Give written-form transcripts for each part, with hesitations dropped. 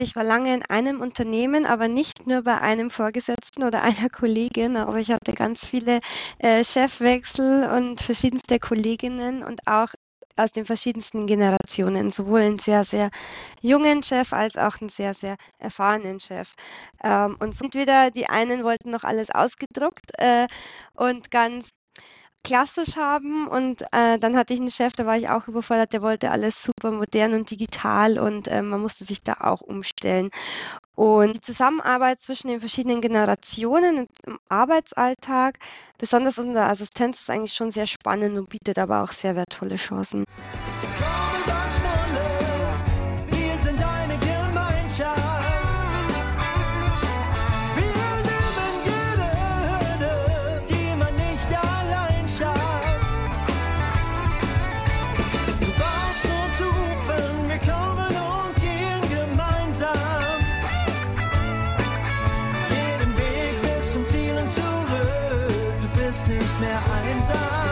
Ich war lange in einem Unternehmen, aber nicht nur bei einem Vorgesetzten oder einer Kollegin. Also ich hatte ganz viele Chefwechsel und verschiedenste Kolleginnen und auch aus den verschiedensten Generationen, sowohl einen sehr, sehr jungen Chef als auch einen sehr, sehr erfahrenen Chef. Und so entweder die einen wollten noch alles ausgedruckt und ganz klassisch haben und dann hatte ich einen Chef, da war ich auch überfordert, der wollte alles super modern und digital und man musste sich da auch umstellen. Und die Zusammenarbeit zwischen den verschiedenen Generationen im Arbeitsalltag, besonders in der Assistenz, ist eigentlich schon sehr spannend und bietet aber auch sehr wertvolle Chancen. Komm das Schnulle, wir sind eine Gemeinschaft. Wir lieben jede Hürde, die man nicht allein schafft. Du brauchst nur zu rufen, wir kommen und gehen gemeinsam. Jeden Weg bis zum Ziel und zurück, du bist nicht mehr einsam.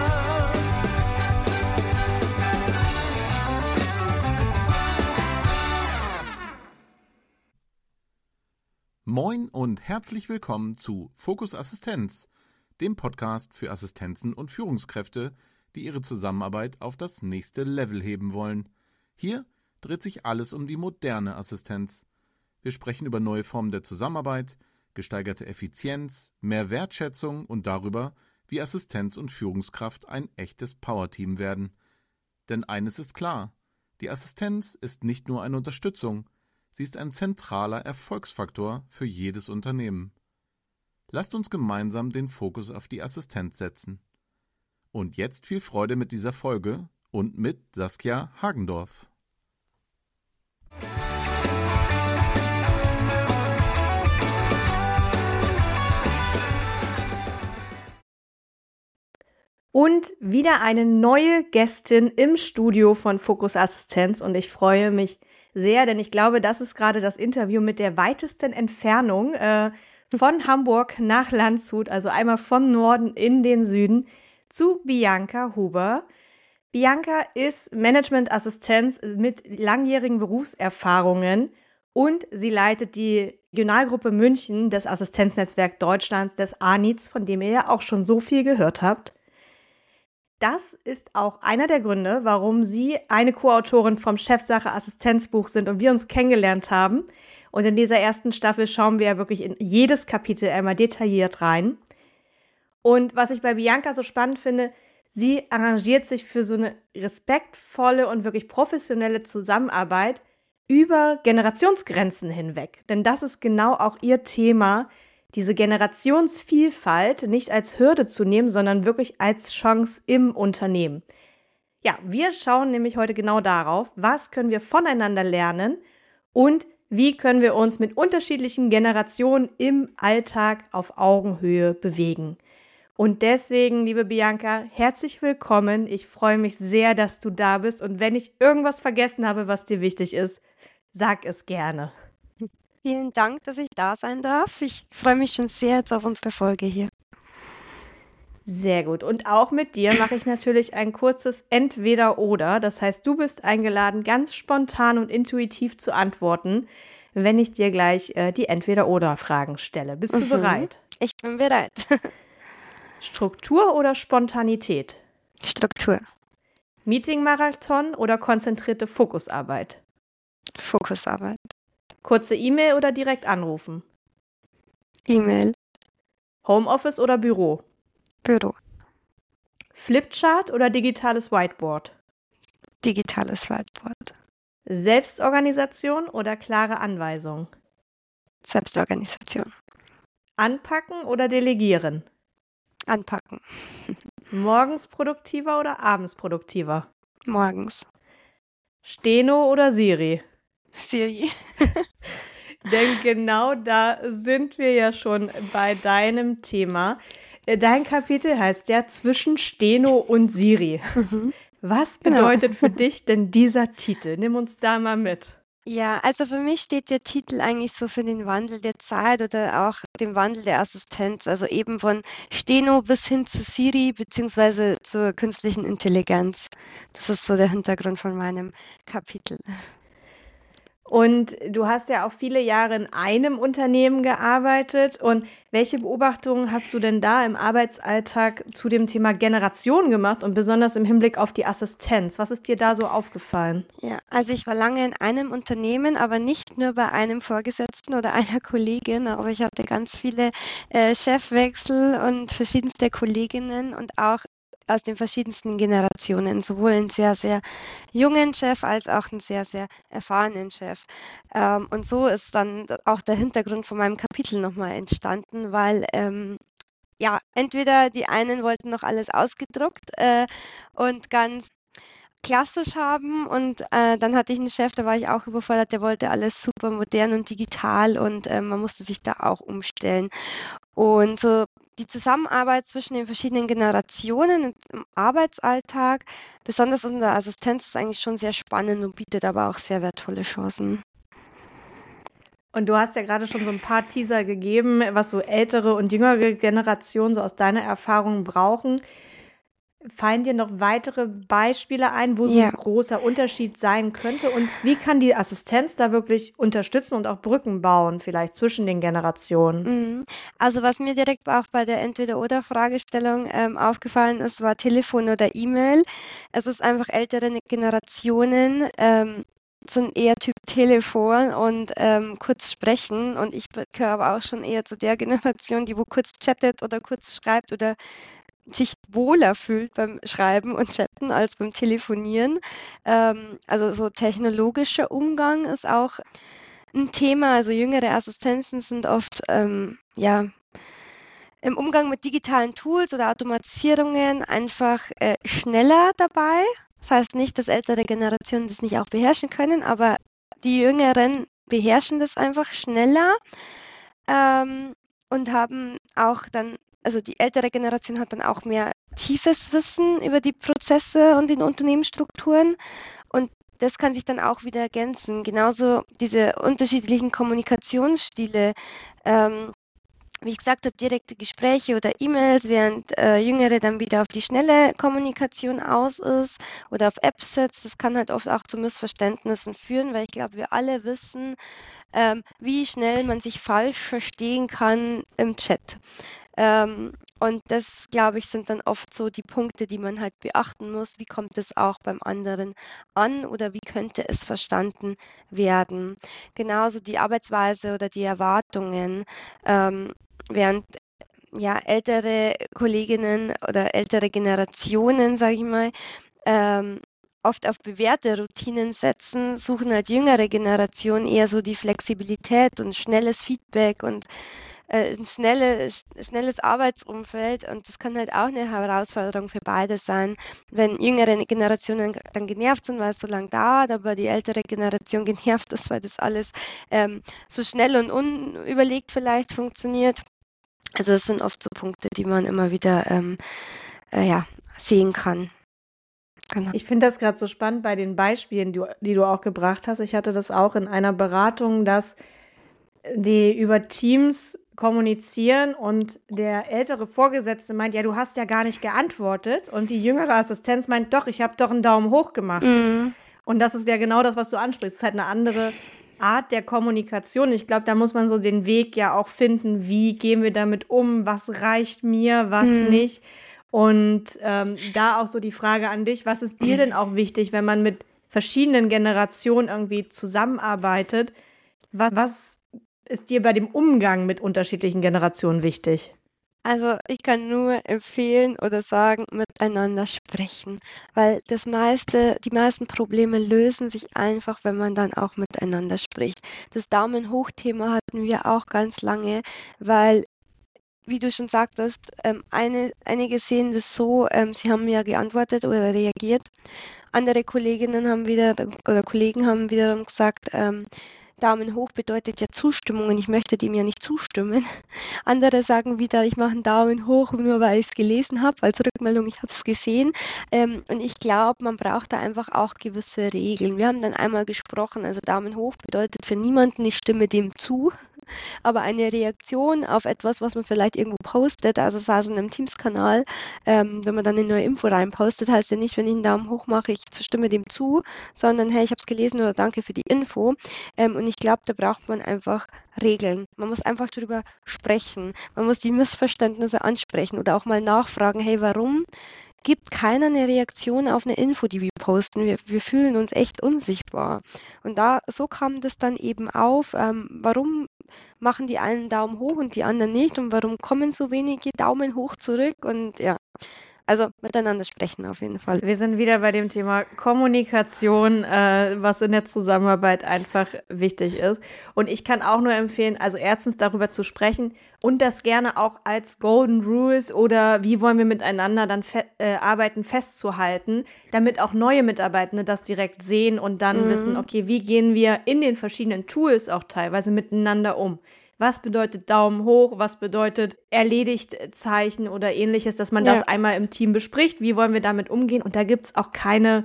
Moin und herzlich willkommen zu Fokus Assistenz, dem Podcast für Assistenzen und Führungskräfte, die ihre Zusammenarbeit auf das nächste Level heben wollen. Hier dreht sich alles um die moderne Assistenz. Wir sprechen über neue Formen der Zusammenarbeit, gesteigerte Effizienz, mehr Wertschätzung und darüber, wie Assistenz und Führungskraft ein echtes Powerteam werden. Denn eines ist klar: Die Assistenz ist nicht nur eine Unterstützung, sie ist ein zentraler Erfolgsfaktor für jedes Unternehmen. Lasst uns gemeinsam den Fokus auf die Assistenz setzen. Und jetzt viel Freude mit dieser Folge und mit Saskia Hagendorf. Und wieder eine neue Gästin im Studio von Fokus Assistenz und ich freue mich sehr, denn ich glaube, das ist gerade das Interview mit der weitesten Entfernung von Hamburg nach Landshut, also einmal vom Norden in den Süden, zu Bianca Huber. Bianca ist Managementassistenz mit langjährigen Berufserfahrungen und sie leitet die Regionalgruppe München des Assistenznetzwerks Deutschlands, des ANIZ, von dem ihr ja auch schon so viel gehört habt. Das ist auch einer der Gründe, warum Sie eine Co-Autorin vom Chefsache Assistenzbuch sind und wir uns kennengelernt haben. Und in dieser ersten Staffel schauen wir ja wirklich in jedes Kapitel einmal detailliert rein. Und was ich bei Bianca so spannend finde, sie arrangiert sich für so eine respektvolle und wirklich professionelle Zusammenarbeit über Generationsgrenzen hinweg. Denn das ist genau auch ihr Thema, diese Generationsvielfalt nicht als Hürde zu nehmen, sondern wirklich als Chance im Unternehmen. Ja, wir schauen nämlich heute genau darauf, was können wir voneinander lernen und wie können wir uns mit unterschiedlichen Generationen im Alltag auf Augenhöhe bewegen. Und deswegen, liebe Bianca, herzlich willkommen. Ich freue mich sehr, dass du da bist und wenn ich irgendwas vergessen habe, was dir wichtig ist, sag es gerne. Vielen Dank, dass ich da sein darf. Ich freue mich schon sehr jetzt auf unsere Folge hier. Sehr gut. Und auch mit dir mache ich natürlich ein kurzes Entweder-Oder. Das heißt, du bist eingeladen, ganz spontan und intuitiv zu antworten, wenn ich dir gleich die Entweder-Oder-Fragen stelle. Bist du bereit? Ich bin bereit. Struktur oder Spontanität? Struktur, Meeting-Marathon oder konzentrierte Fokusarbeit? Fokusarbeit, Kurze E-Mail oder direkt anrufen? E-Mail, Homeoffice oder Büro? Büro, Flipchart oder digitales Whiteboard? digitales Whiteboard, Selbstorganisation oder klare Anweisung? Selbstorganisation, Anpacken oder delegieren? anpacken, Morgens produktiver oder abends produktiver? morgens, Steno oder Siri? Siri, Denn genau da sind wir ja schon bei deinem Thema. Dein Kapitel heißt ja Zwischen Steno und Siri. Was bedeutet für dich denn dieser Titel? Nimm uns da mal mit. Ja, also für mich steht der Titel eigentlich so für den Wandel der Zeit oder auch den Wandel der Assistenz, also eben von Steno bis hin zu Siri beziehungsweise zur künstlichen Intelligenz. Das ist so der Hintergrund von meinem Kapitel. Und du hast ja auch viele Jahre in einem Unternehmen gearbeitet. Und welche Beobachtungen hast du denn da im Arbeitsalltag zu dem Thema Generation gemacht und besonders im Hinblick auf die Assistenz? Was ist dir da so aufgefallen? Ja, also ich war lange in einem Unternehmen, aber nicht nur bei einem Vorgesetzten oder einer Kollegin. Also ich hatte ganz viele Chefwechsel und verschiedenste Kolleginnen und auch aus den verschiedensten Generationen, sowohl einen sehr, sehr jungen Chef als auch einen sehr, sehr erfahrenen Chef. Und so ist dann auch der Hintergrund von meinem Kapitel nochmal entstanden, weil ja, entweder die einen wollten noch alles ausgedruckt und ganz klassisch haben und dann hatte ich einen Chef, da war ich auch überfordert, der wollte alles super modern und digital und man musste sich da auch umstellen. Und so die Zusammenarbeit zwischen den verschiedenen Generationen im Arbeitsalltag, besonders in der Assistenz, ist eigentlich schon sehr spannend und bietet aber auch sehr wertvolle Chancen. Und du hast ja gerade schon so ein paar Teaser gegeben, was so ältere und jüngere Generationen so aus deiner Erfahrung brauchen. Fallen dir noch weitere Beispiele ein, wo so ein großer Unterschied sein könnte? Und wie kann die Assistenz da wirklich unterstützen und auch Brücken bauen, vielleicht zwischen den Generationen? Also was mir direkt auch bei der Entweder-oder-Fragestellung aufgefallen ist, war Telefon oder E-Mail. Es ist einfach ältere Generationen sind eher Typ Telefon und kurz sprechen. Und ich gehöre aber auch schon eher zu der Generation, die wo kurz chattet oder kurz schreibt oder sich wohler fühlt beim Schreiben und Chatten als beim Telefonieren. Also so technologischer Umgang ist auch ein Thema. Also jüngere Assistenzen sind oft ja im Umgang mit digitalen Tools oder Automatisierungen einfach schneller dabei. Das heißt nicht, dass ältere Generationen das nicht auch beherrschen können, aber die Jüngeren beherrschen das einfach schneller und haben auch dann, also die ältere Generation hat dann auch mehr tiefes Wissen über die Prozesse und die Unternehmensstrukturen und das kann sich dann auch wieder ergänzen. Genauso diese unterschiedlichen Kommunikationsstile, wie ich gesagt habe, direkte Gespräche oder E-Mails, während Jüngere dann wieder auf die schnelle Kommunikation aus ist oder auf Apps setzt. Das kann halt oft auch zu Missverständnissen führen, weil ich glaube, wir alle wissen, wie schnell man sich falsch verstehen kann im Chat. Und das, glaube ich, sind dann oft so die Punkte, die man halt beachten muss. Wie kommt es auch beim anderen an oder wie könnte es verstanden werden? Genauso die Arbeitsweise oder die Erwartungen. Während ja ältere Kolleginnen oder ältere Generationen, sage ich mal, oft auf bewährte Routinen setzen, suchen halt jüngere Generationen eher so die Flexibilität und schnelles Feedback und ein schnelles Arbeitsumfeld und das kann halt auch eine Herausforderung für beide sein, wenn jüngere Generationen dann genervt sind, weil es so lange dauert, aber die ältere Generation genervt ist, weil das alles so schnell und unüberlegt vielleicht funktioniert. Also das sind oft so Punkte, die man immer wieder ja, sehen kann. Genau. Ich finde das gerade so spannend bei den Beispielen, die du auch gebracht hast. Ich hatte das auch in einer Beratung, dass die über Teams kommunizieren und der ältere Vorgesetzte meint, ja, du hast ja gar nicht geantwortet und die jüngere Assistenz meint, doch, ich habe doch einen Daumen hoch gemacht. Und das ist ja genau das, was du ansprichst. Es ist halt eine andere Art der Kommunikation. Ich glaube, da muss man so den Weg ja auch finden, wie gehen wir damit um, was reicht mir, was nicht. Und da auch so die Frage an dich, was ist dir denn auch wichtig, wenn man mit verschiedenen Generationen irgendwie zusammenarbeitet? Was ist dir bei dem Umgang mit unterschiedlichen Generationen wichtig? Also ich kann nur empfehlen oder sagen, miteinander sprechen, weil die meisten Probleme lösen sich einfach, wenn man dann auch miteinander spricht. Das Daumen hoch-Thema hatten wir auch ganz lange, weil, wie du schon sagtest, einige sehen das so, sie haben ja geantwortet oder reagiert. Andere Kolleginnen haben oder Kollegen haben wiederum gesagt, Daumen hoch bedeutet ja Zustimmung und ich möchte dem ja nicht zustimmen. Andere sagen wieder, ich mache einen Daumen hoch, nur weil ich es gelesen habe, als Rückmeldung, ich habe es gesehen. Und ich glaube, man braucht da einfach auch gewisse Regeln. Wir haben dann einmal gesprochen, also Daumen hoch bedeutet für niemanden, ich stimme dem zu. aber eine Reaktion auf etwas, was man vielleicht irgendwo postet, also sei es in einem Teams-Kanal, wenn man dann eine neue Info reinpostet, heißt ja nicht, wenn ich einen Daumen hoch mache, ich stimme dem zu, sondern hey, ich habe es gelesen oder danke für die Info. Und ich glaube, da braucht man einfach Regeln. Man muss einfach darüber sprechen. Man muss die Missverständnisse ansprechen oder auch mal nachfragen, hey, warum gibt keiner eine Reaktion auf eine Info, die wir posten? Wir fühlen uns echt unsichtbar. Und so kam das dann eben auf, warum machen die einen Daumen hoch und die anderen nicht und warum kommen so wenige Daumen hoch zurück und ja, also miteinander sprechen auf jeden Fall. Wir sind wieder bei dem Thema Kommunikation, was in der Zusammenarbeit einfach wichtig ist. Und ich kann auch nur empfehlen, also erstens darüber zu sprechen und das gerne auch als Golden Rules oder wie wollen wir miteinander dann arbeiten festzuhalten, damit auch neue Mitarbeitende das direkt sehen und dann wissen, okay, wie gehen wir in den verschiedenen Tools auch teilweise miteinander um. Was bedeutet Daumen hoch, was bedeutet erledigt Zeichen oder ähnliches, dass man das einmal im Team bespricht, wie wollen wir damit umgehen und da gibt es auch keine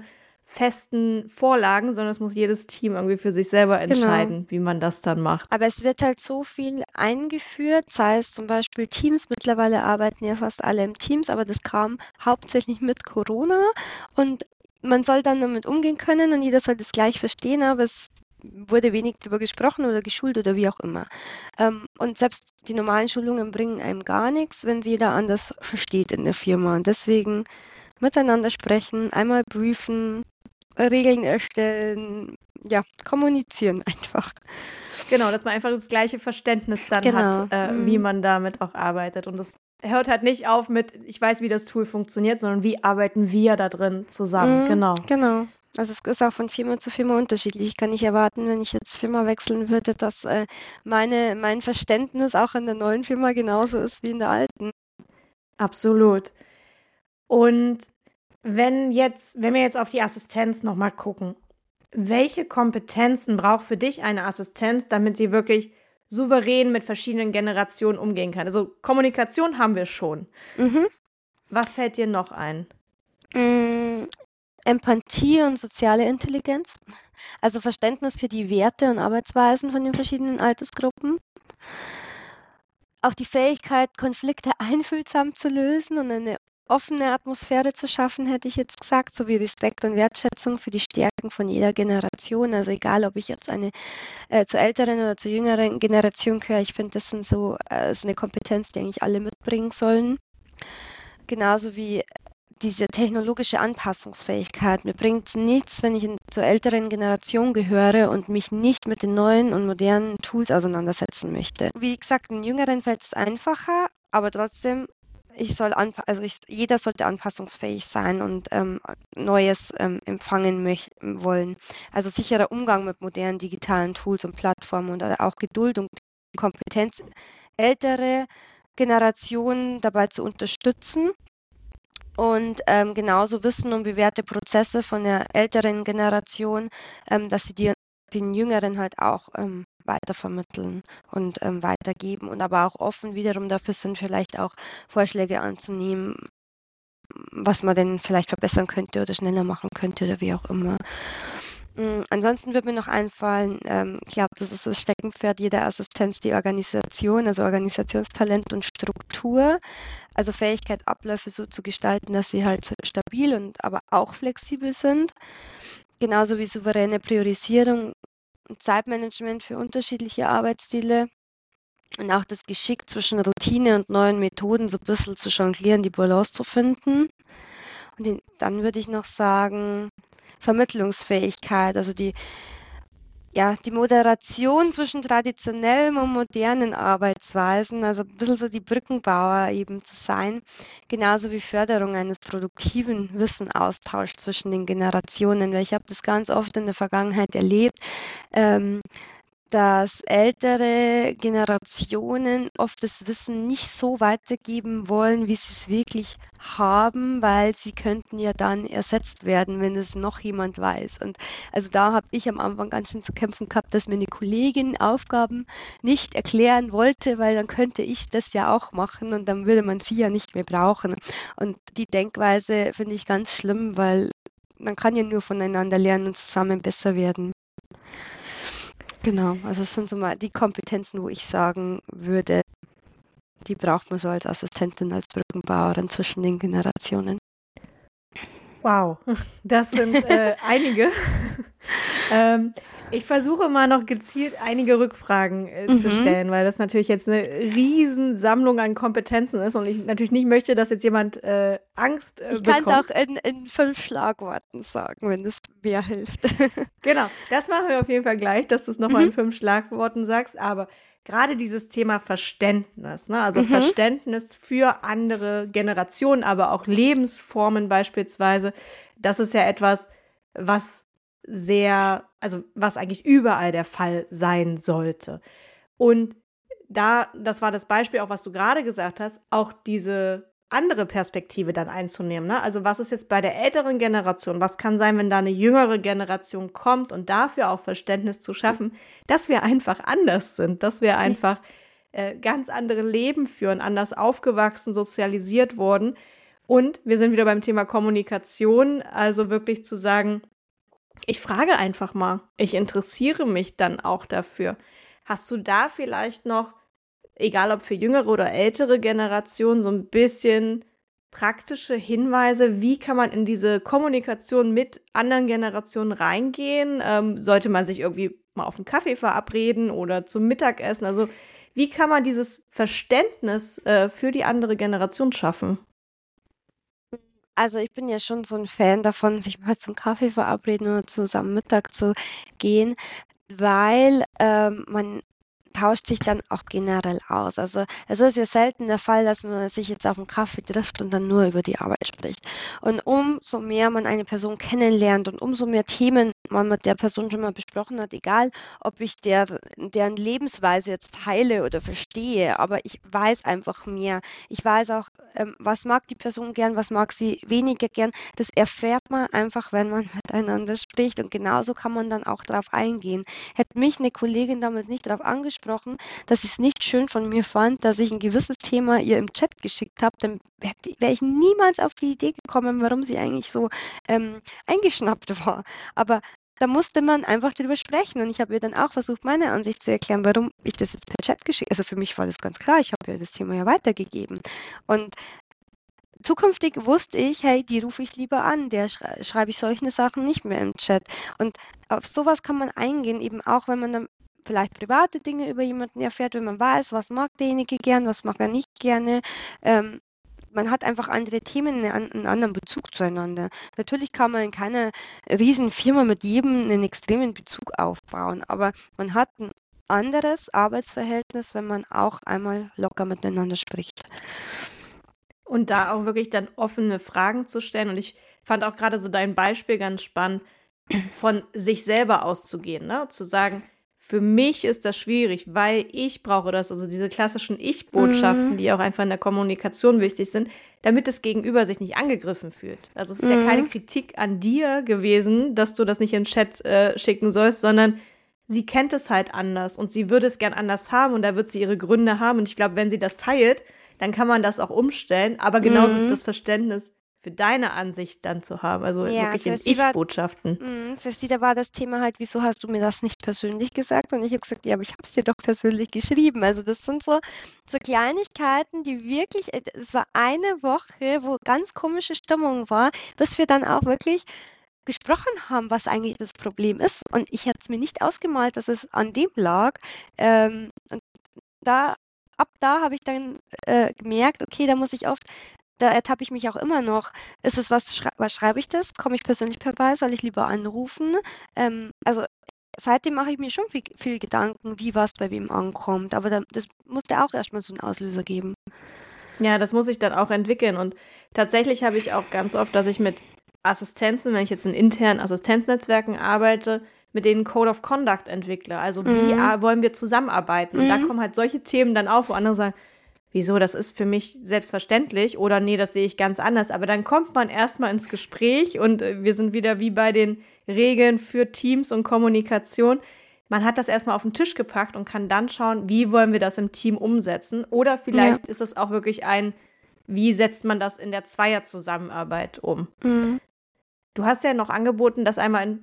festen Vorlagen, sondern es muss jedes Team irgendwie für sich selber entscheiden, wie man das dann macht. Aber es wird halt so viel eingeführt, sei es zum Beispiel Teams, mittlerweile arbeiten ja fast alle im Teams, aber das kam hauptsächlich mit Corona und man soll dann damit umgehen können und jeder soll das gleich verstehen, aber es wurde wenig darüber gesprochen oder geschult oder wie auch immer. Und selbst die normalen Schulungen bringen einem gar nichts, wenn sie jeder anders versteht in der Firma. Und deswegen miteinander sprechen, einmal briefen, Regeln erstellen, ja, kommunizieren einfach. Genau, dass man einfach das gleiche Verständnis dann hat, wie man damit auch arbeitet. Und das hört halt nicht auf mit, ich weiß, wie das Tool funktioniert, sondern wie arbeiten wir da drin zusammen. Genau. Also es ist auch von Firma zu Firma unterschiedlich. Ich kann nicht erwarten, wenn ich jetzt Firma wechseln würde, dass mein Verständnis auch in der neuen Firma genauso ist wie in der alten. Absolut. Und wenn wir jetzt auf die Assistenz nochmal gucken, welche Kompetenzen braucht für dich eine Assistenz, damit sie wirklich souverän mit verschiedenen Generationen umgehen kann? Also Kommunikation haben wir schon. Was fällt dir noch ein? Empathie und soziale Intelligenz, also Verständnis für die Werte und Arbeitsweisen von den verschiedenen Altersgruppen. Auch die Fähigkeit, Konflikte einfühlsam zu lösen und eine offene Atmosphäre zu schaffen, hätte ich jetzt gesagt, sowie Respekt und Wertschätzung für die Stärken von jeder Generation. Also egal, ob ich jetzt zur älteren oder zur jüngeren Generation gehöre, ich finde, das ist eine Kompetenz, die eigentlich alle mitbringen sollen. Genauso wie diese technologische Anpassungsfähigkeit. Mir bringt es nichts, wenn ich zur älteren Generation gehöre und mich nicht mit den neuen und modernen Tools auseinandersetzen möchte. Wie gesagt, den Jüngeren fällt es einfacher, aber trotzdem, jeder sollte anpassungsfähig sein und Neues empfangen wollen. Also sicherer Umgang mit modernen digitalen Tools und Plattformen und auch Geduld und Kompetenz, ältere Generationen dabei zu unterstützen. Und genauso Wissen und bewährte Prozesse von der älteren Generation, dass sie den Jüngeren halt auch weitervermitteln und weitergeben und aber auch offen wiederum dafür sind, vielleicht auch Vorschläge anzunehmen, was man denn vielleicht verbessern könnte oder schneller machen könnte oder wie auch immer. Ansonsten wird mir noch einfallen, ich glaube, das ist das Steckenpferd jeder Assistenz, die Organisation, also Organisationstalent und Struktur, also Fähigkeit, Abläufe so zu gestalten, dass sie halt stabil und aber auch flexibel sind, genauso wie souveräne Priorisierung und Zeitmanagement für unterschiedliche Arbeitsstile und auch das Geschick zwischen Routine und neuen Methoden so ein bisschen zu jonglieren, die Balance zu finden. Und dann würde ich noch sagen, Vermittlungsfähigkeit, also die Moderation zwischen traditionellen und modernen Arbeitsweisen, also ein bisschen so die Brückenbauer eben zu sein, genauso wie Förderung eines produktiven Wissenaustauschs zwischen den Generationen, weil ich habe das ganz oft in der Vergangenheit erlebt, dass ältere Generationen oft das Wissen nicht so weitergeben wollen, wie sie es wirklich haben, weil sie könnten ja dann ersetzt werden, wenn es noch jemand weiß. Und also da habe ich am Anfang ganz schön zu kämpfen gehabt, dass mir eine Kollegin Aufgaben nicht erklären wollte, weil dann könnte ich das ja auch machen und dann würde man sie ja nicht mehr brauchen. Und die Denkweise finde ich ganz schlimm, weil man kann ja nur voneinander lernen und zusammen besser werden. Genau, also es sind so mal die Kompetenzen, wo ich sagen würde, die braucht man so als Assistentin, als Brückenbauerin zwischen den Generationen. Wow, das sind einige. Ich versuche mal noch gezielt einige Rückfragen zu stellen, weil das natürlich jetzt eine Riesensammlung an Kompetenzen ist und ich natürlich nicht möchte, dass jetzt jemand Angst Ich kann es bekommt. auch in 5 Schlagworten sagen, wenn es mehr hilft. Genau, das machen wir auf jeden Fall gleich, dass du es nochmal in 5 Schlagworten sagst, aber gerade dieses Thema Verständnis, ne? Also Verständnis für andere Generationen, aber auch Lebensformen beispielsweise, das ist ja etwas, was was eigentlich überall der Fall sein sollte. Und das war das Beispiel auch, was du gerade gesagt hast, auch diese andere Perspektive dann einzunehmen, ne? Also was ist jetzt bei der älteren Generation? Was kann sein, wenn da eine jüngere Generation kommt und dafür auch Verständnis zu schaffen, dass wir einfach anders sind, dass wir einfach ganz andere Leben führen, anders aufgewachsen, sozialisiert wurden. Und wir sind wieder beim Thema Kommunikation, also wirklich zu sagen, ich frage einfach mal, ich interessiere mich dann auch dafür. Hast du da vielleicht noch, egal ob für jüngere oder ältere Generationen, so ein bisschen praktische Hinweise, wie kann man in diese Kommunikation mit anderen Generationen reingehen? Sollte man sich irgendwie mal auf einen Kaffee verabreden oder zum Mittagessen? Also wie kann man dieses Verständnis für die andere Generation schaffen? Also ich bin ja schon so ein Fan davon, sich mal zum Kaffee verabreden oder zusammen Mittag zu gehen, weil man tauscht sich dann auch generell aus. Also es ist ja selten der Fall, dass man sich jetzt auf einen Kaffee trifft und dann nur über die Arbeit spricht. Und umso mehr man eine Person kennenlernt und umso mehr Themen man mit der Person schon mal besprochen hat, egal ob ich deren Lebensweise jetzt teile oder verstehe, aber ich weiß einfach mehr. Ich weiß auch, was mag die Person gern, was mag sie weniger gern. Das erfährt man einfach, wenn man miteinander spricht und genauso kann man dann auch drauf eingehen. Hätte mich eine Kollegin damals nicht darauf angesprochen, dass sie es nicht schön von mir fand, dass ich ein gewisses Thema ihr im Chat geschickt habe, dann wäre ich niemals auf die Idee gekommen, warum sie eigentlich so eingeschnappt war. Aber da musste man einfach drüber sprechen und ich habe ihr dann auch versucht, meine Ansicht zu erklären, warum ich das jetzt per Chat geschickt habe. Also für mich war das ganz klar, ich habe ihr das Thema ja weitergegeben. Und zukünftig wusste ich, hey, die rufe ich lieber an, der schreibe ich solche Sachen nicht mehr im Chat. Und auf sowas kann man eingehen, eben auch, wenn man dann vielleicht private Dinge über jemanden erfährt, wenn man weiß, was mag derjenige gern, was mag er nicht gerne. Man hat einfach andere Themen, einen anderen Bezug zueinander. Natürlich kann man in keiner riesen Firma mit jedem einen extremen Bezug aufbauen, aber man hat ein anderes Arbeitsverhältnis, wenn man auch einmal locker miteinander spricht. Und da auch wirklich dann offene Fragen zu stellen. Und ich fand auch gerade so dein Beispiel ganz spannend, von sich selber auszugehen, ne? Zu sagen, für mich ist das schwierig, weil ich brauche das, also diese klassischen Ich-Botschaften, die auch einfach in der Kommunikation wichtig sind, damit das Gegenüber sich nicht angegriffen fühlt. Also es ist ja keine Kritik an dir gewesen, dass du das nicht im Chat schicken sollst, sondern sie kennt es halt anders und sie würde es gern anders haben und da wird sie ihre Gründe haben. Und ich glaube, wenn sie das teilt, dann kann man das auch umstellen, aber genauso das Verständnis für deine Ansicht dann zu haben, also Ja, wirklich für in sie war Ich-Botschaften. für sie, da war das Thema halt: „Wieso hast du mir das nicht persönlich gesagt?“ Und ich habe gesagt: „Ja, aber ich habe es dir doch persönlich geschrieben.“ Also, das sind so Kleinigkeiten, die wirklich es war eine Woche, wo ganz komische Stimmung war, bis wir dann auch wirklich besprochen haben, was eigentlich das Problem ist. Und ich hätte es mir nicht ausgemalt, dass es an dem lag. Und da ab da habe ich dann, gemerkt, okay, da ertappe ich mich auch immer noch. Ist es was schreibe ich das? Komme ich persönlich vorbei? Soll ich lieber anrufen? Also, seitdem mache ich mir schon viel Gedanken, wie was bei wem ankommt. Aber das musste auch erst mal so 'n Auslöser geben. Ja, das muss ich dann auch entwickeln. Und tatsächlich habe ich auch ganz oft, dass ich mit Assistenzen, wenn ich jetzt in internen Assistenznetzwerken arbeite, mit denen Code of Conduct entwickle. Also wie wollen wir zusammenarbeiten? Und da kommen halt solche Themen dann auf, wo andere sagen, wieso, das ist für mich selbstverständlich oder nee, das sehe ich ganz anders. Aber dann kommt man erstmal ins Gespräch und wir sind wieder wie bei den Regeln für Teams und Kommunikation. Man hat das erstmal auf den Tisch gepackt und kann dann schauen, wie wollen wir das im Team umsetzen. Oder vielleicht ist es auch wirklich wie setzt man das in der Zweierzusammenarbeit um? Du hast ja noch angeboten, das einmal in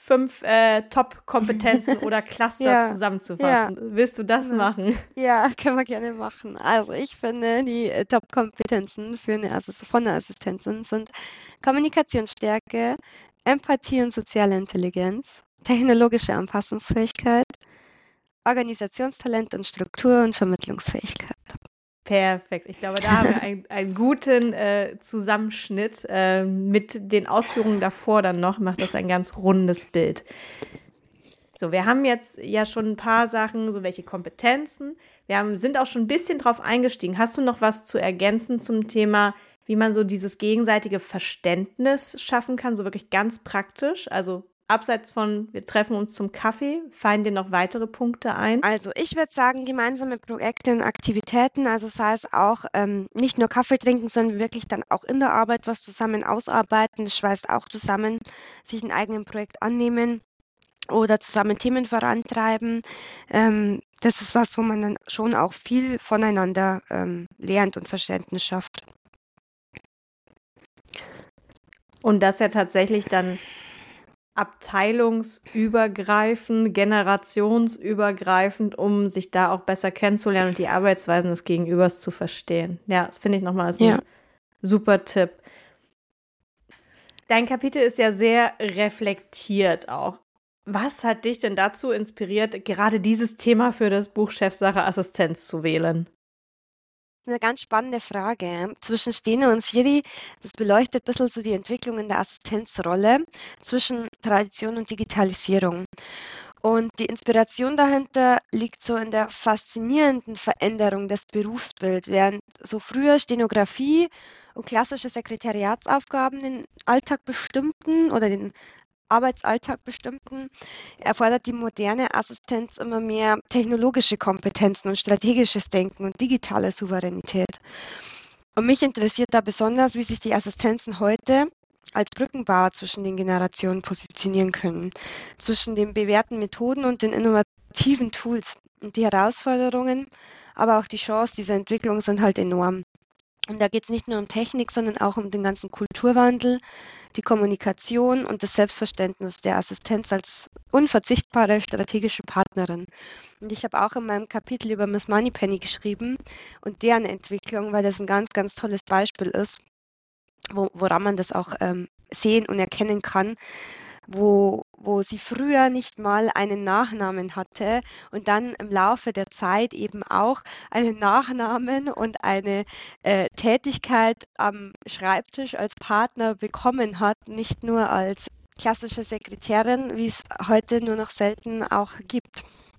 5 Top-Kompetenzen oder Cluster Ja, zusammenzufassen. Willst du das genau. machen? Ja, können wir gerne machen. Also ich finde, die Top-Kompetenzen von einer Assistentin sind Kommunikationsstärke, Empathie und soziale Intelligenz, technologische Anpassungsfähigkeit, Organisationstalent und Struktur- und Vermittlungsfähigkeit. Perfekt. Ich glaube, da haben wir einen guten Zusammenschnitt. Mit den Ausführungen davor dann noch macht das ein ganz rundes Bild. So, wir haben jetzt ja schon ein paar Sachen, so welche Kompetenzen. Sind auch schon ein bisschen drauf eingestiegen. Hast du noch was zu ergänzen zum Thema, wie man so dieses gegenseitige Verständnis schaffen kann, so wirklich ganz praktisch? Also abseits von, wir treffen uns zum Kaffee, fallen dir noch weitere Punkte ein? Also ich würde sagen, gemeinsame Projekte und Aktivitäten, also sei es auch nicht nur Kaffee trinken, sondern wirklich dann auch in der Arbeit was zusammen ausarbeiten, das schweißt auch zusammen, sich ein eigenes Projekt annehmen oder zusammen Themen vorantreiben. Das ist was, wo man dann schon auch viel voneinander lernt und Verständnis schafft. Und das ja tatsächlich dann abteilungsübergreifend, generationsübergreifend, um sich da auch besser kennenzulernen und die Arbeitsweisen des Gegenübers zu verstehen. Ja, das finde ich nochmal als ein super Tipp. Dein Kapitel ist ja sehr reflektiert auch. Was hat dich denn dazu inspiriert, gerade dieses Thema für das Buch Chefsache Assistenz zu wählen? Eine ganz spannende Frage. Zwischen Steno und Siri, das beleuchtet ein bisschen so die Entwicklung in der Assistenzrolle zwischen Tradition und Digitalisierung. Und die Inspiration dahinter liegt so in der faszinierenden Veränderung des Berufsbilds, während so früher Stenografie und klassische Sekretariatsaufgaben den Alltag bestimmten oder den Arbeitsalltag bestimmten, erfordert die moderne Assistenz immer mehr technologische Kompetenzen und strategisches Denken und digitale Souveränität. Und mich interessiert da besonders, wie sich die Assistenzen heute als Brückenbauer zwischen den Generationen positionieren können, zwischen den bewährten Methoden und den innovativen Tools. Und die Herausforderungen, aber auch die Chancen dieser Entwicklung sind halt enorm. Und da geht es nicht nur um Technik, sondern auch um den ganzen Kulturwandel, die Kommunikation und das Selbstverständnis der Assistenz als unverzichtbare strategische Partnerin. Und ich habe auch in meinem Kapitel über Miss Moneypenny geschrieben und deren Entwicklung, weil das ein ganz, ganz tolles Beispiel ist, woran man das auch sehen und erkennen kann, wo sie früher nicht mal einen Nachnamen hatte und dann im Laufe der Zeit eben auch einen Nachnamen und eine Tätigkeit am Schreibtisch als Partner bekommen hat, nicht nur als klassische Sekretärin, wie es heute nur noch selten auch gibt.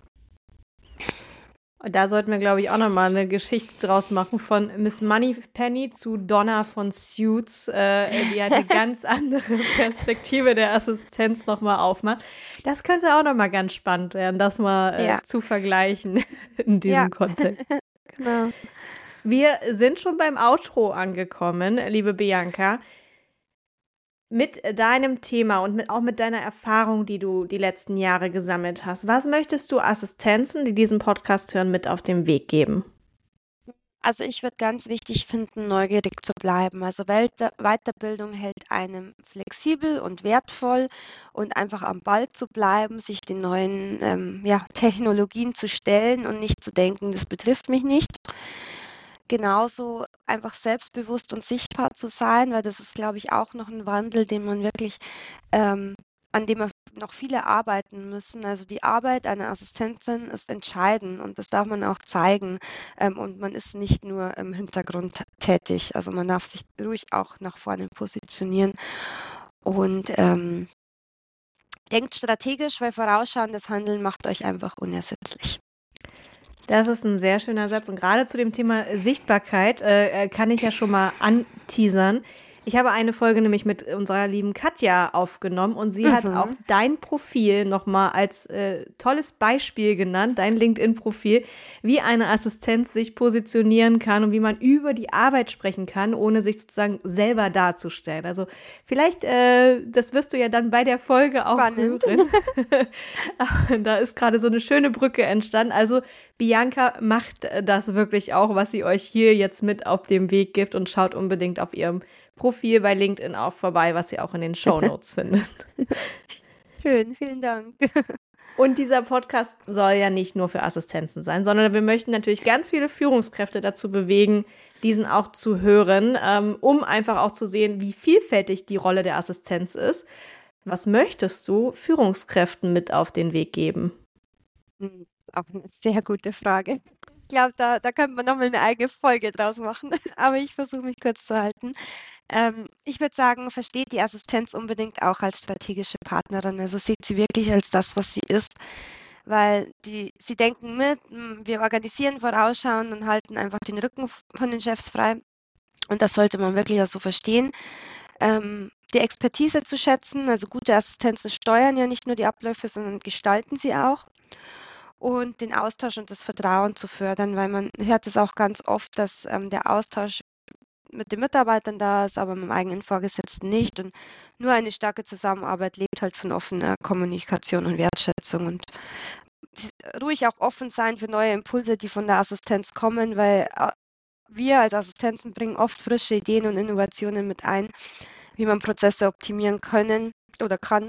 Und da sollten wir, glaube ich, auch nochmal eine Geschichte draus machen von Miss Moneypenny zu Donna von Suits, die eine ganz andere Perspektive der Assistenz nochmal aufmacht. Das könnte auch nochmal ganz spannend werden, das mal zu vergleichen in diesem Kontext. Genau. Wir sind schon beim Outro angekommen, liebe Bianca. Mit deinem Thema und auch mit deiner Erfahrung, die du die letzten Jahre gesammelt hast, was möchtest du Assistenzen, die diesen Podcast hören, mit auf den Weg geben? Also ich würde ganz wichtig finden, neugierig zu bleiben. Also Weiterbildung hält einem flexibel und wertvoll und einfach am Ball zu bleiben, sich den neuen Technologien zu stellen und nicht zu denken, das betrifft mich nicht. Genauso einfach selbstbewusst und sichtbar zu sein, weil das ist, glaube ich, auch noch ein Wandel, den man wirklich, an dem wir noch viele arbeiten müssen. Also die Arbeit einer Assistentin ist entscheidend und das darf man auch zeigen. Und man ist nicht nur im Hintergrund tätig. Also man darf sich ruhig auch nach vorne positionieren. Und denkt strategisch, weil vorausschauendes Handeln macht euch einfach unersetzlich. Das ist ein sehr schöner Satz. Und gerade zu dem Thema Sichtbarkeit kann ich ja schon mal anteasern. Ich habe eine Folge nämlich mit unserer lieben Katja aufgenommen und sie hat auch dein Profil nochmal als tolles Beispiel genannt, dein LinkedIn-Profil, wie eine Assistenz sich positionieren kann und wie man über die Arbeit sprechen kann, ohne sich sozusagen selber darzustellen. Also vielleicht, das wirst du ja dann bei der Folge auch hören. Da ist gerade so eine schöne Brücke entstanden. Also Bianca macht das wirklich auch, was sie euch hier jetzt mit auf den Weg gibt und schaut unbedingt auf ihrem Profil bei LinkedIn auch vorbei, was ihr auch in den Shownotes findet. schön. Vielen Dank. Und dieser Podcast soll ja nicht nur für Assistenzen sein, sondern wir möchten natürlich ganz viele Führungskräfte dazu bewegen, diesen auch zu hören, um einfach auch zu sehen, wie vielfältig die Rolle der Assistenz ist. Was möchtest du Führungskräften mit auf den Weg geben? Auch eine sehr gute Frage. Ich glaube, da könnte man nochmal eine eigene Folge draus machen, aber ich versuche mich kurz zu halten. Ich würde sagen, versteht die Assistenz unbedingt auch als strategische Partnerin. Also seht sie wirklich als das, was sie ist, weil sie denken mit, wir organisieren, vorausschauen und halten einfach den Rücken von den Chefs frei. Und das sollte man wirklich auch so verstehen. Die Expertise zu schätzen, also gute Assistenzen steuern ja nicht nur die Abläufe, sondern gestalten sie auch. Und den Austausch und das Vertrauen zu fördern, weil man hört es auch ganz oft, dass der Austausch mit den Mitarbeitern da ist, aber mit dem eigenen Vorgesetzten nicht. Und nur eine starke Zusammenarbeit lebt halt von offener Kommunikation und Wertschätzung. Und ruhig auch offen sein für neue Impulse, die von der Assistenz kommen, weil wir als Assistenzen bringen oft frische Ideen und Innovationen mit ein, wie man Prozesse optimieren können oder kann.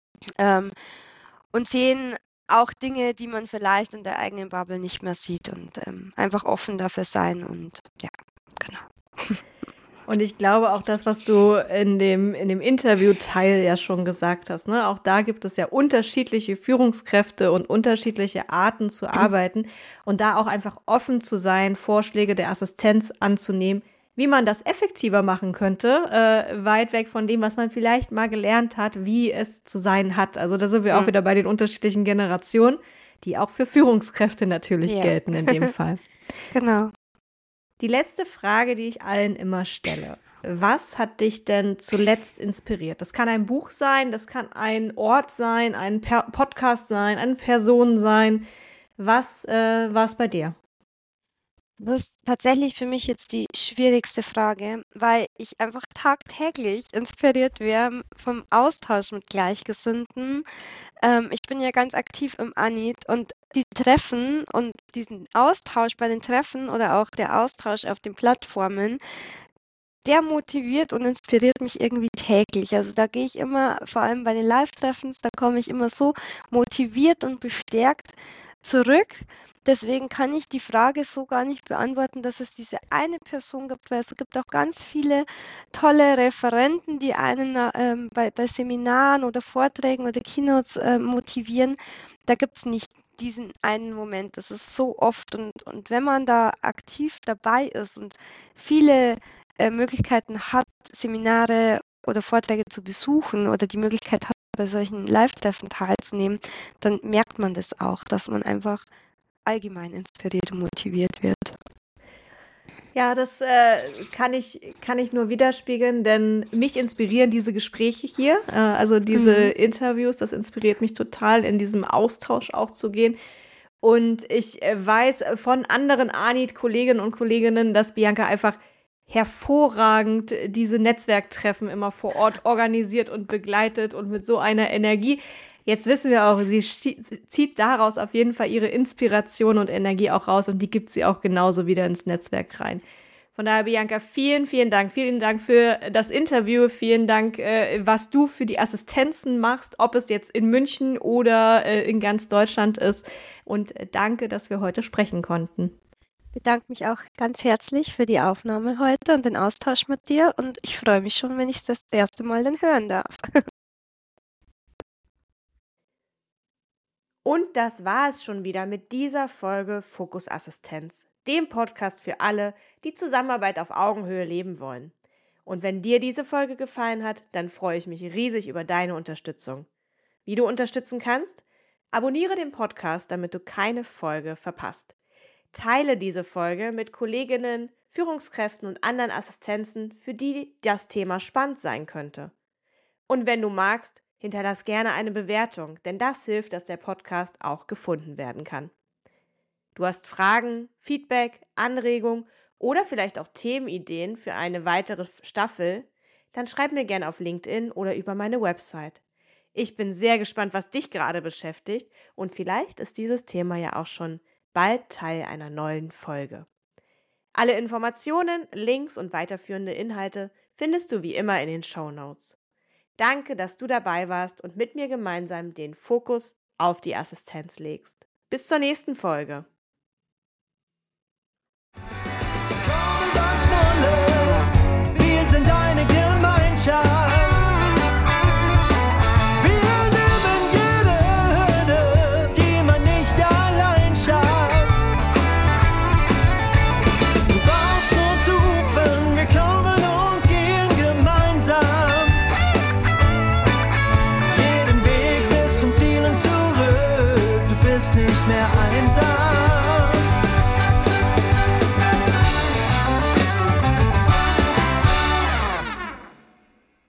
Und sehen auch Dinge, die man vielleicht in der eigenen Bubble nicht mehr sieht und einfach offen dafür sein und ja, genau. Und ich glaube auch das, was du in dem Interviewteil ja schon gesagt hast, ne? Auch da gibt es ja unterschiedliche Führungskräfte und unterschiedliche Arten zu arbeiten und da auch einfach offen zu sein, Vorschläge der Assistenz anzunehmen, wie man das effektiver machen könnte, weit weg von dem, was man vielleicht mal gelernt hat, wie es zu sein hat. Also da sind wir auch wieder bei den unterschiedlichen Generationen, die auch für Führungskräfte natürlich gelten in dem Fall. Genau. Die letzte Frage, die ich allen immer stelle. Was hat dich denn zuletzt inspiriert? Das kann ein Buch sein, das kann ein Ort sein, ein Podcast sein, eine Person sein. Was war es bei dir? Das ist tatsächlich für mich jetzt die schwierigste Frage, weil ich einfach tagtäglich inspiriert werde vom Austausch mit Gleichgesinnten. Ich bin ja ganz aktiv im Anit und die Treffen und diesen Austausch bei den Treffen oder auch der Austausch auf den Plattformen, der motiviert und inspiriert mich irgendwie täglich. Also da gehe ich immer, vor allem bei den Live-Treffens, da komme ich immer so motiviert und bestärkt zurück. Deswegen kann ich die Frage so gar nicht beantworten, dass es diese eine Person gibt, weil es gibt auch ganz viele tolle Referenten, die einen bei Seminaren oder Vorträgen oder Keynotes motivieren. Da gibt es nicht diesen einen Moment. Das ist so oft und wenn man da aktiv dabei ist und viele Möglichkeiten hat, Seminare oder Vorträge zu besuchen oder die Möglichkeit hat, bei solchen Live-Treffen teilzunehmen, dann merkt man das auch, dass man einfach allgemein inspiriert und motiviert wird. Ja, das kann ich nur widerspiegeln, denn mich inspirieren diese Gespräche hier, also diese Interviews, das inspiriert mich total, in diesem Austausch auch zu gehen. Und ich weiß von anderen Anit-Kolleginnen und Kolleginnen, dass Bianca einfach hervorragend diese Netzwerktreffen immer vor Ort organisiert und begleitet und mit so einer Energie. Jetzt wissen wir auch, sie zieht daraus auf jeden Fall ihre Inspiration und Energie auch raus und die gibt sie auch genauso wieder ins Netzwerk rein. Von daher, Bianca, vielen, vielen Dank. Vielen Dank für das Interview. Vielen Dank, was du für die Assistenzen machst, ob es jetzt in München oder in ganz Deutschland ist. Und danke, dass wir heute sprechen konnten. Ich bedanke mich auch ganz herzlich für die Aufnahme heute und den Austausch mit dir und ich freue mich schon, wenn ich das erste Mal dann hören darf. Und das war es schon wieder mit dieser Folge Fokus Assistenz, dem Podcast für alle, die Zusammenarbeit auf Augenhöhe leben wollen. Und wenn dir diese Folge gefallen hat, dann freue ich mich riesig über deine Unterstützung. Wie du unterstützen kannst? Abonniere den Podcast, damit du keine Folge verpasst. Teile diese Folge mit Kolleginnen, Führungskräften und anderen Assistenzen, für die das Thema spannend sein könnte. Und wenn du magst, hinterlass gerne eine Bewertung, denn das hilft, dass der Podcast auch gefunden werden kann. Du hast Fragen, Feedback, Anregungen oder vielleicht auch Themenideen für eine weitere Staffel, dann schreib mir gerne auf LinkedIn oder über meine Website. Ich bin sehr gespannt, was dich gerade beschäftigt und vielleicht ist dieses Thema ja auch schon bald Teil einer neuen Folge. Alle Informationen, Links und weiterführende Inhalte findest du wie immer in den Shownotes. Danke, dass du dabei warst und mit mir gemeinsam den Fokus auf die Assistenz legst. Bis zur nächsten Folge. Komm das Schnulle, wir sind eine Gemeinschaft. Wir nehmen jede Hürde, die man nicht allein schafft. Du brauchst nur zu rufen, wir kommen und gehen gemeinsam. Jeden Weg bis zum Ziel und zurück, du bist nicht mehr einsam.